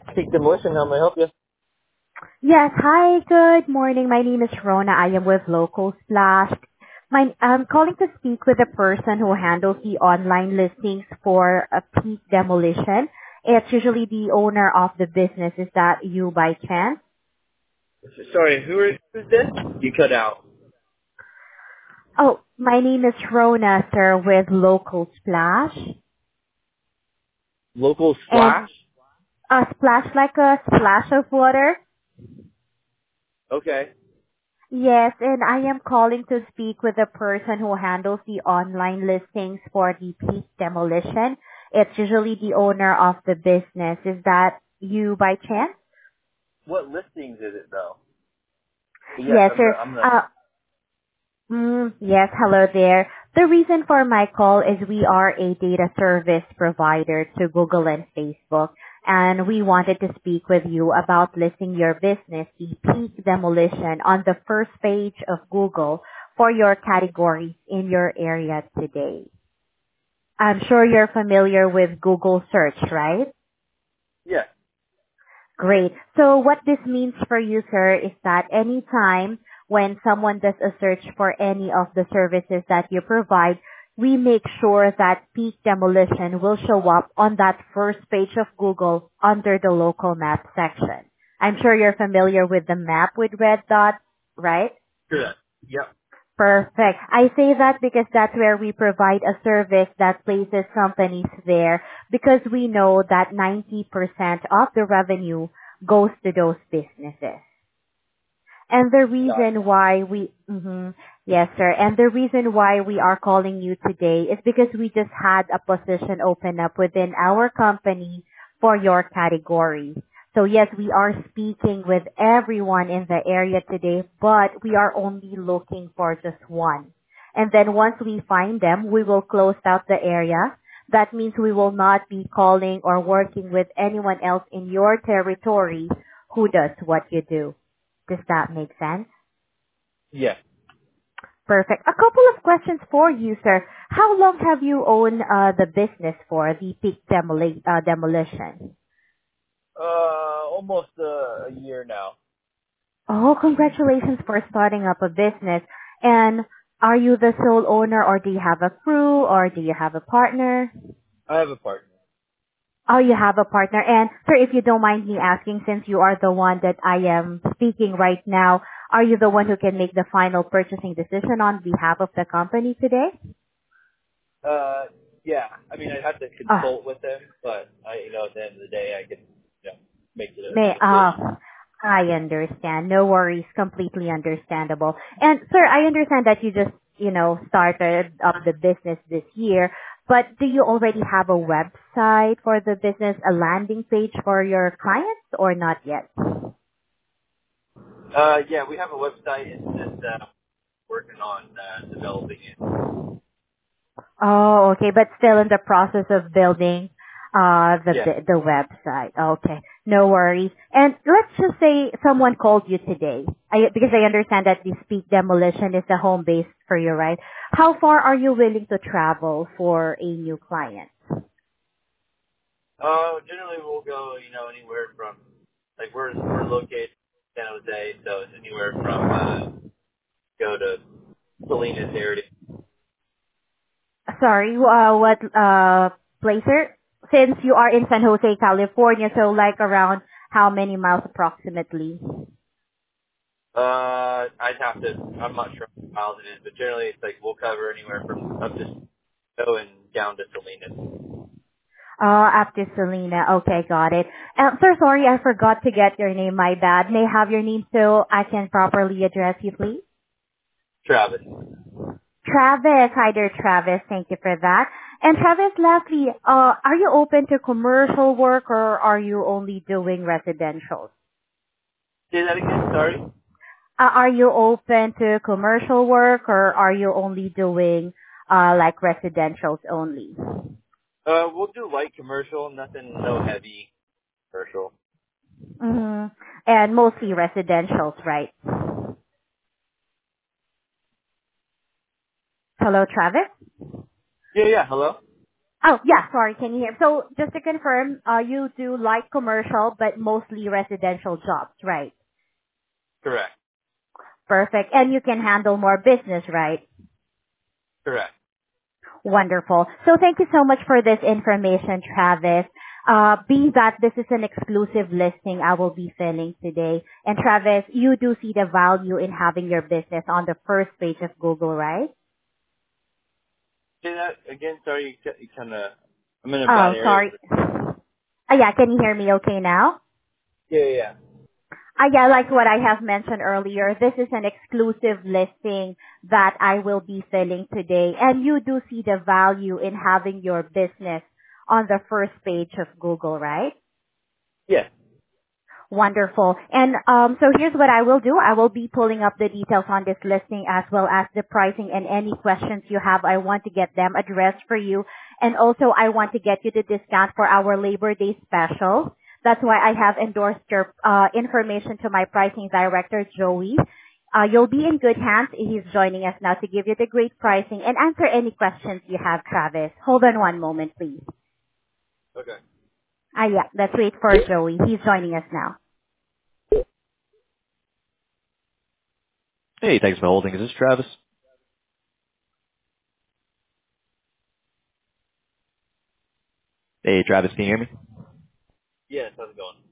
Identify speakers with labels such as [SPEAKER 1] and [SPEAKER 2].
[SPEAKER 1] Peak Demolition, how may I help you?
[SPEAKER 2] Yes. Hi, good morning. My name is Rona. I am with Local Splash. I'm calling to speak with the person who handles the online listings for a peak demolition. It's usually the owner of the business. Is that you by chance?
[SPEAKER 1] Sorry, who's this? You cut out.
[SPEAKER 2] Oh, my name is Rona, sir, with Local Splash.
[SPEAKER 1] Local
[SPEAKER 2] And
[SPEAKER 1] Splash?
[SPEAKER 2] a splash like a splash of water?
[SPEAKER 1] Okay.
[SPEAKER 2] Yes, and I am calling to speak with the person who handles the online listings for the peak demolition. It's usually the owner of the business. Is that you by chance?
[SPEAKER 1] What listings is it though? Yes,
[SPEAKER 2] Yes, sir.
[SPEAKER 1] I'm the,
[SPEAKER 2] Yes, hello there. The reason for my call is we are a data service provider to Google and Facebook, and we wanted to speak with you about listing your business, the peak demolition, on the first page of Google for your categories in your area today. I'm sure you're familiar with Google search, right?
[SPEAKER 1] yeah.
[SPEAKER 2] Great. So what this means for you, sir, is that anytime when someone does a search for any of the services that you provide, we make sure that peak demolition will show up on that first page of Google under the local map section. I'm sure you're familiar with the map with red dots, right?
[SPEAKER 1] Good. Yep.
[SPEAKER 2] Perfect. I say that because that's where we provide a service that places companies there because we know that 90% of the revenue goes to those businesses. And the
[SPEAKER 1] Got
[SPEAKER 2] reason why yes sir, and the reason why we are calling you today is because we just had a position open up within our company for your category. So yes, we are speaking with everyone in the area today, but we are only looking for just one. And then once we find them, we will close out the area. That means we will not be calling or working with anyone else in your territory who does what you do. Does that make sense?
[SPEAKER 1] Yeah.
[SPEAKER 2] Perfect. A couple of questions for you, sir. How long have you owned the business for, the peak demolition?
[SPEAKER 1] Almost a year now.
[SPEAKER 2] Oh, congratulations for starting up a business. And are you the sole owner or do you have a crew or do you have a partner?
[SPEAKER 1] I have a partner.
[SPEAKER 2] Oh, you have a partner. And sir, if you don't mind me asking, since you are the one that I am speaking right now, are you the one who can make the final purchasing decision on behalf of the company today?
[SPEAKER 1] Uh, yeah. I mean, I'd have to
[SPEAKER 2] Oh,
[SPEAKER 1] consult with them, but at the end of the day, I can, make the
[SPEAKER 2] may,
[SPEAKER 1] decision.
[SPEAKER 2] I understand. No worries. Completely understandable. And sir, I understand that you just, started up the business this year, but do you already have a website for the business, a landing page for your clients or not yet?
[SPEAKER 1] Yeah, we have a website. It's just working on developing it.
[SPEAKER 2] Oh, okay, but still in the process of building
[SPEAKER 1] Yeah.
[SPEAKER 2] the website. Okay, no worries. And let's just say someone called you today, because I understand that the Speak Demolition is the home base for you, right? How far are you willing to travel for a new client?
[SPEAKER 1] Generally we'll go, anywhere from, like, we're located in San Jose, so it's anywhere from go to Salinas area.
[SPEAKER 2] Sorry, what placer? Since you are in San Jose, California, so like around how many miles approximately?
[SPEAKER 1] I'd have to. I'm not sure how miles it is, but generally it's like we'll cover anywhere from up to Sacramento and down to Salinas.
[SPEAKER 2] Up to Selena. Okay, got it. Sir, sorry, I forgot to get your name. My bad. May I have your name so I can properly address you, please?
[SPEAKER 1] Travis.
[SPEAKER 2] Travis. Hi there, Travis. Thank you for that. And Travis, lastly, are you open to commercial work or are you only doing residential?
[SPEAKER 1] Say that again. Sorry.
[SPEAKER 2] Are you open to commercial work or are you only doing like residentials only?
[SPEAKER 1] We'll do light commercial, nothing, no heavy commercial.
[SPEAKER 2] Mm-hmm. And mostly residentials, right? Hello, Travis?
[SPEAKER 1] Yeah. Hello.
[SPEAKER 2] Oh, yeah, sorry, can you hear? So just to confirm, you do light commercial, but mostly residential jobs, right?
[SPEAKER 1] Correct.
[SPEAKER 2] Perfect. And you can handle more business, right?
[SPEAKER 1] Correct.
[SPEAKER 2] Wonderful. So thank you so much for this information, Travis. Being that this is an exclusive listing I will be filling today. And Travis, you do see the value in having your business on the first page of Google, right?
[SPEAKER 1] Say that again. Sorry, you kind of. I'm in a bad
[SPEAKER 2] Oh,
[SPEAKER 1] area.
[SPEAKER 2] sorry. Yeah, can you hear me okay now?
[SPEAKER 1] Yeah, yeah.
[SPEAKER 2] Yeah, like what I have mentioned earlier, this is an exclusive listing that I will be selling today. And you do see the value in having your business on the first page of Google, right?
[SPEAKER 1] Yeah.
[SPEAKER 2] Wonderful. And so here's what I will do. I will be pulling up the details on this listing as well as the pricing and any questions you have. I want to get them addressed for you. And also I want to get you the discount for our Labor Day special. That's why I have endorsed your information to my pricing director, Joey. You'll be in good hands. He's joining us now to give you the great pricing and answer any questions you have, Travis. Hold on one moment, please.
[SPEAKER 1] Okay.
[SPEAKER 2] Yeah, let's wait for Joey. He's joining us now.
[SPEAKER 3] Hey, thanks for holding. Is this Travis? Hey, Travis, can you hear me?
[SPEAKER 1] Yes, how's it going?